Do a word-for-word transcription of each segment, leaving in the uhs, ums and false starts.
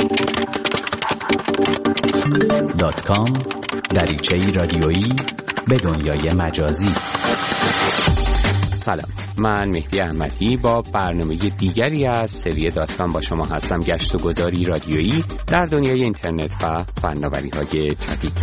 دات کام دریچه‌ای رادیویی به دنیای مجازی. سلام، من مهدی احمدی با برنامه دیگری از سری دات کام با شما هستم. گشت و گذاری رادیویی در دنیای اینترنت و فناوری‌های جدید.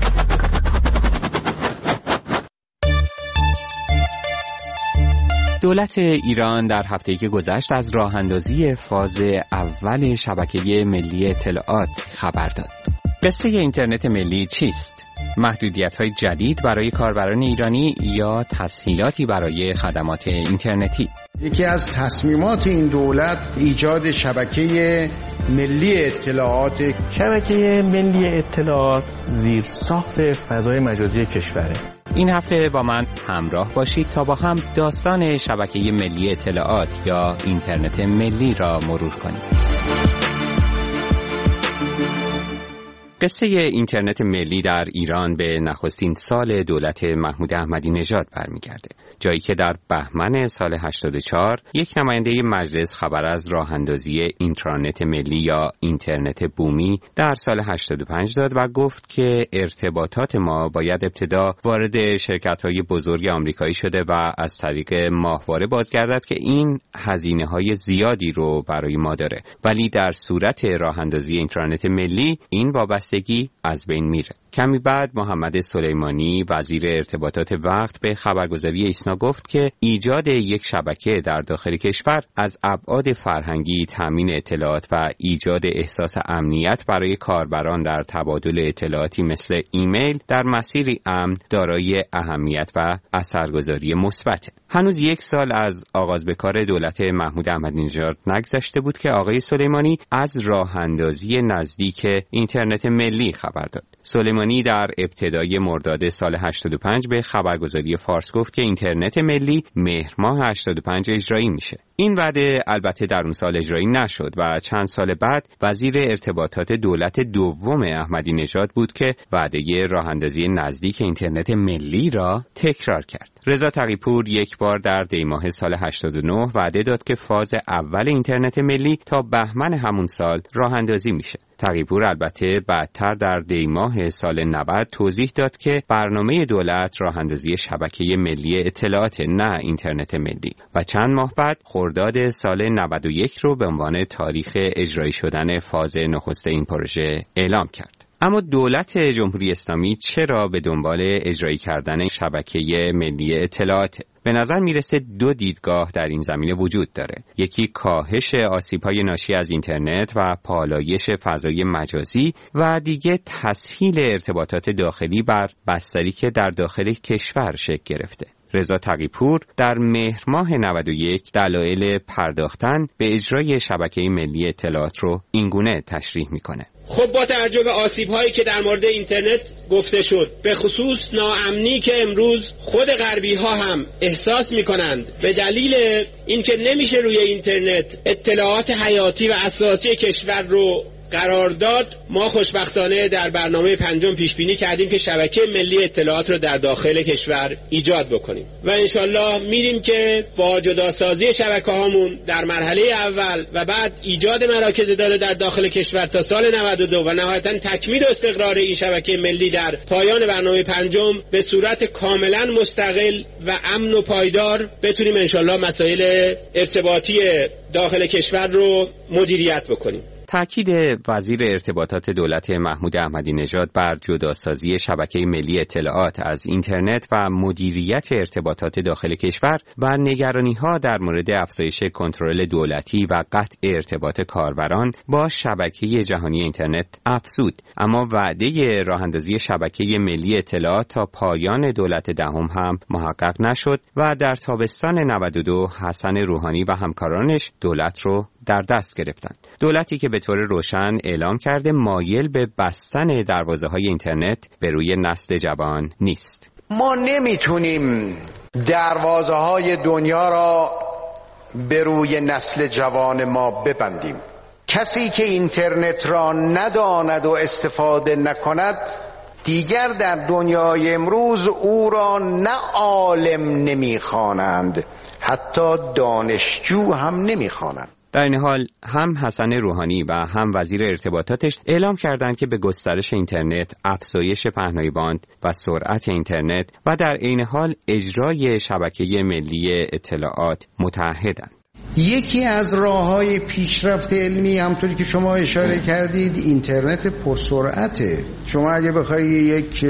دولت ایران در هفته‌ای که گذشت از راه‌اندازی فاز اول شبکه ملی اطلاعات خبر داد. قصه اینترنت ملی چیست؟ محدودیت‌های جدید برای کاربران ایرانی یا تسهیلاتی برای خدمات اینترنتی؟ یکی از تصمیمات این دولت ایجاد شبکه ملی اطلاعات. شبکه ملی اطلاعات زیر ساخت فضای مجازی کشوره. این هفته با من همراه باشید تا با هم داستان شبکه ملی اطلاعات یا اینترنت ملی را مرور کنیم. قصه اینترنت ملی در ایران به نخستین سال دولت محمود احمدی نژاد برمیگرده، جایی که در بهمن سال هشتاد و چهار یک نماینده مجلس خبر از راه‌اندازی اینترنت ملی یا اینترنت بومی در سال هشتاد و پنج داد و گفت که ارتباطات ما باید ابتدا وارد شرکت‌های بزرگ آمریکایی شده و از طریق ماهواره بازگردد که این هزینه‌های زیادی رو برای ما داره، ولی در صورت راه‌اندازی اینترنت ملی این وابستگی از بین میره. کمی بعد محمد سلیمانی وزیر ارتباطات وقت به خبرگزاری ایسنا گفت که ایجاد یک شبکه در داخل کشور از ابعاد فرهنگی، تامین اطلاعات و ایجاد احساس امنیت برای کاربران در تبادل اطلاعاتی مثل ایمیل در مسیری امن دارای اهمیت و اثرگذاری مثبته. هنوز یک سال از آغاز به کار دولت محمود احمدی نژاد نگذشته بود که آقای سلیمانی از راه‌اندازی نزدیک اینترنت ملی خبر داد. سلیمانی در ابتدای مرداد سال هشتاد و پنج به خبرگزاری فارس گفت که اینترنت ملی مهر ماه هشتاد و پنج اجرایی میشه. این وعده البته در اون سال اجرایی نشد و چند سال بعد وزیر ارتباطات دولت دوم احمدی نژاد بود که وعده راه‌اندازی نزدیک اینترنت ملی را تکرار کرد. رضا تقی‌پور یک بار در دیماه سال هشتاد و نه وعده داد که فاز اول اینترنت ملی تا بهمن همون سال راه‌اندازی میشه. تقی‌پور البته بعدتر در دیماه سال نود توضیح داد که برنامه دولت راه‌اندازی شبکه ملی اطلاعات، نه اینترنت ملی، و چند ماه بعد خرداد سال نود و یک رو به عنوان تاریخ اجرایی شدن فاز نخست این پروژه اعلام کرد. اما دولت جمهوری اسلامی چرا به دنبال اجرایی کردن شبکه ملی اطلاعات؟ به نظر میرسه دو دیدگاه در این زمینه وجود داره. یکی کاهش آسیب‌های ناشی از اینترنت و پالایش فضای مجازی و دیگه تسهیل ارتباطات داخلی بر بستری که در داخل کشور شکل گرفته. رضا تقی‌پور در مهر ماه نود و یک دلایل پرداختن به اجرای شبکه ملی اطلاعات رو اینگونه تشریح میکنه. خب با توجه به آسیب‌هایی که در مورد اینترنت گفته شد، به خصوص ناامنی که امروز خود غربی‌ها هم احساس می‌کنند به دلیل اینکه نمیشه روی اینترنت اطلاعات حیاتی و اساسی کشور رو قرار داد، ما خوشبختانه در برنامه پنجم پیش بینی کردیم که شبکه ملی اطلاعات رو در داخل کشور ایجاد بکنیم و انشالله میریم که با جداسازی شبکه هامون در مرحله اول و بعد ایجاد مراکز اداره در داخل کشور تا سال نود و دو و نهایتاً تکمیل و استقرار این شبکه ملی در پایان برنامه پنجم به صورت کاملا مستقل و امن و پایدار بتونیم انشالله مسائل ارتباطی داخل کشور رو مدیریت بکنیم. تأکید وزیر ارتباطات دولت محمود احمدی نژاد بر جداسازی شبکه ملی اطلاعات از اینترنت و مدیریت ارتباطات داخل کشور و نگرانی‌ها در مورد افزایش کنترل دولتی و قطع ارتباط کاربران با شبکه جهانی اینترنت افزود، اما وعده راه‌اندازی شبکه ملی اطلاعات تا پایان دولت دهم هم محقق نشد و در تابستان نود و دو حسن روحانی و همکارانش دولت رو در دست گرفتند. دولتی که به طور روشن اعلام کرده مایل به بستن دروازه‌های اینترنت به روی نسل جوان نیست. ما نمیتونیم دروازه‌های دنیا را به روی نسل جوان ما ببندیم. کسی که اینترنت را نداند و استفاده نکند دیگر در دنیای امروز او را نه عالم نمیخوانند، حتی دانشجو هم نمیخوانند. در این حال هم حسن روحانی و هم وزیر ارتباطاتش اعلام کردند که به گسترش اینترنت، افزایش پهنای باند و سرعت اینترنت و در عین حال اجرای شبکه ملی اطلاعات متعهدند. یکی از راه‌های پیشرفت علمی همونطوری که شما اشاره کردید اینترنت پرسرعته. شما اگه بخوای یک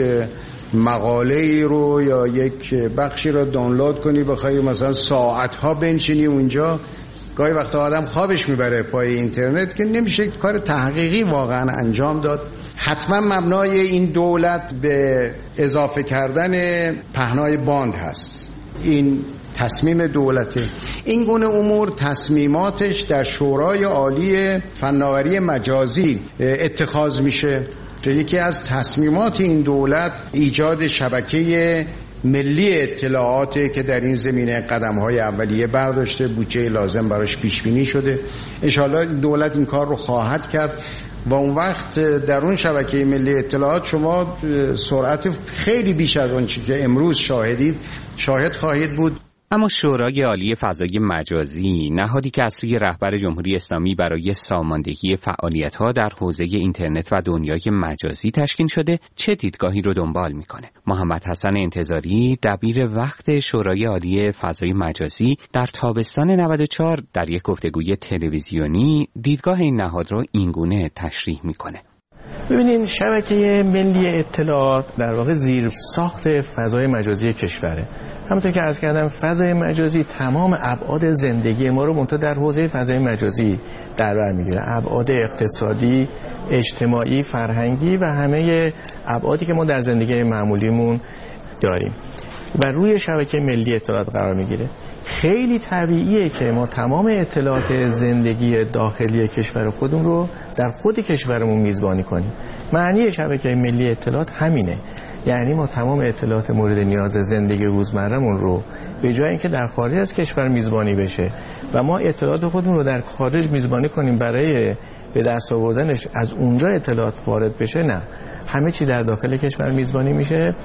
مقاله رو یا یک بخشی رو دانلود کنی، بخوای مثلا ساعت‌ها بنشینی اونجا، گاهی وقتا آدم خوابش میبره پای اینترنت که نمیشه کار تحقیقی واقعا انجام داد. حتما مبنای این دولت به اضافه کردن پهنای باند هست. این تصمیم دولته. این گونه امور تصمیماتش در شورای عالی فناوری مجازی اتخاذ میشه. یکی از تصمیمات این دولت ایجاد شبکه ملی اطلاعاته که در این زمینه قدم‌های اولیه برداشته، بودجه لازم براش پیش بینی شده. انشالله دولت این کار رو خواهد کرد و اون وقت در اون شبکه ملی اطلاعات شما سرعت خیلی بیش از اون چیزی که امروز شاهدید شاهد خواهید بود. اما شورای عالی فضای مجازی، نهادی که از سوی رهبر جمهوری اسلامی برای ساماندهی فعالیت‌ها در حوزه اینترنت و دنیای مجازی تشکیل شده، چه دیدگاهی رو دنبال می‌کنه؟ محمد حسن انتظاری، دبیر وقت شورای عالی فضای مجازی، در تابستان نود و چهار در یک گفتگوی تلویزیونی دیدگاه این نهاد رو اینگونه تشریح می‌کنه. ببینید، شبکه ملی اطلاعات در واقع زیر ساخت فضای مجازی کشوره. همونطور که عرض کردم، فضای مجازی تمام ابعاد زندگی ما رو منتها در حوزه فضای مجازی در بر میگیره. ابعاد اقتصادی، اجتماعی، فرهنگی و همه ابعادی که ما در زندگی معمولیمون داریم و روی شبکه ملی اطلاعات قرار میگیره. خیلی طبیعیه که ما تمام اطلاعات زندگی داخلی کشور خودمون رو در خود کشورمون میزبانی کنیم. معنی شبکه ملی اطلاعات همینه. یعنی ما تمام اطلاعات مورد نیاز زندگی روزمره‌مون رو به جای اینکه در خارج از کشور میزبانی بشه و ما اطلاعات خودمون رو در خارج میزبانی کنیم برای به دست آوردنش از اونجا اطلاعات وارد بشه، نه، همه چی در داخل کشور میزبانی میشه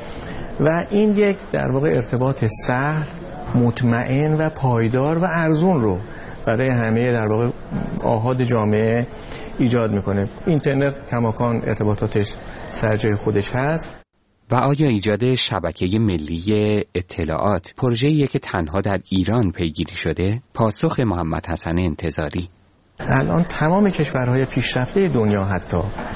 و این یک در واقع ارتباط سهل، مطمئن و پایدار و ارزون رو برای همه در واقع آحاد جامعه ایجاد میکنه. اینترنت کماکان ارتباطاتش سر جای خودش هست. و آیا ایجاد شبکه ملی اطلاعات پروژه‌ایه که تنها در ایران پیگیری شده؟ پاسخ محمد حسن انتظاری: الان تمام کشورهای پیشرفته دنیا حتی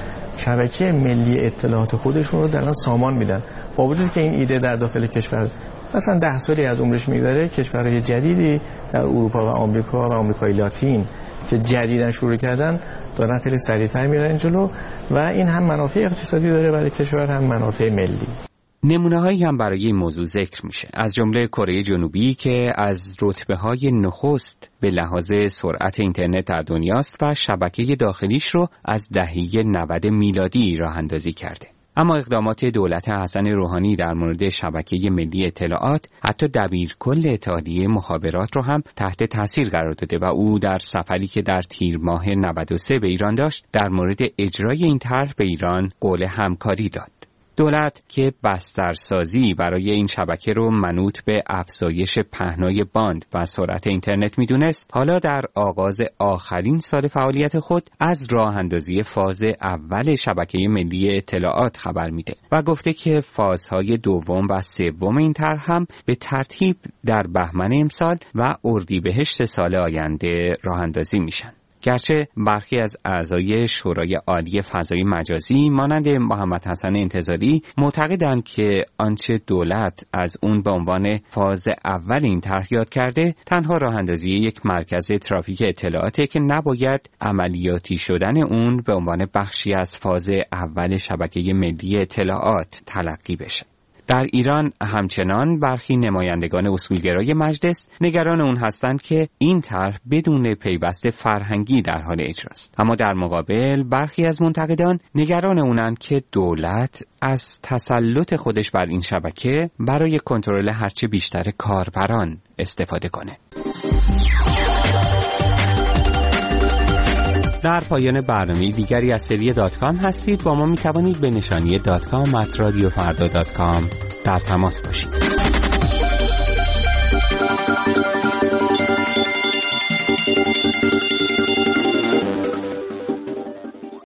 شبکه ملی اطلاعات خودشون رو در سامان میدن، با وجودی که این ایده در داخل کشور مثلا ده سالی از عمرش میگذره. کشورهای جدیدی در اروپا و آمریکا و آمریکای لاتین که جدیداً شروع کردن دارن خیلی سریع‌تر میرن جلو و این هم منافع اقتصادی داره برای کشور، هم منافع ملی. نمونه‌هایی هم برای این موضوع ذکر میشه، از جمله کره جنوبی که از رتبه‌های نخست به لحاظ سرعت اینترنت در دنیاست و شبکه داخلیش رو از دهه نود میلادی راه اندازی کرده. اما اقدامات دولت حسن روحانی در مورد شبکه ملی اطلاعات حتی دبیرکل اتحادیه مخابرات رو هم تحت تاثیر قرار داده و او در سفری که در تیر ماه نود و سه به ایران داشت در مورد اجرای این طرح به ایران قول همکاری داد. دولت که بسترسازی برای این شبکه رو منوط به افزایش پهنای باند و سرعت اینترنت میدونست، حالا در آغاز آخرین سال فعالیت خود از راه اندازی فاز اول شبکه ملی اطلاعات خبر میده و گفته که فازهای دوم و سوم این طرح هم به ترتیب در بهمن امسال و اردیبهشت سال آینده راه اندازی میشن. گرچه برخی از اعضای شورای عالی فضای مجازی مانند محمد حسن انتظاری معتقدند که آنچه دولت از اون به عنوان فاز اول این طرح یاد کرده تنها راه اندازی یک مرکز ترافیک اطلاعاته که نباید عملیاتی شدن اون به عنوان بخشی از فاز اول شبکه ملی اطلاعات تلقی بشه. در ایران همچنان برخی نمایندگان اصولگرای مجلس نگران اون هستند که این طرح بدون پیوست فرهنگی در حال اجراست. اما در مقابل برخی از منتقدان نگران اونند که دولت از تسلط خودش بر این شبکه برای کنترل هرچه بیشتر کاربران استفاده کنه. در پایان برنامه دیگری از سری دات کام هستید. با ما می توانید به نشانی دات کام ات رادیو فردا دات کام در تماس باشید.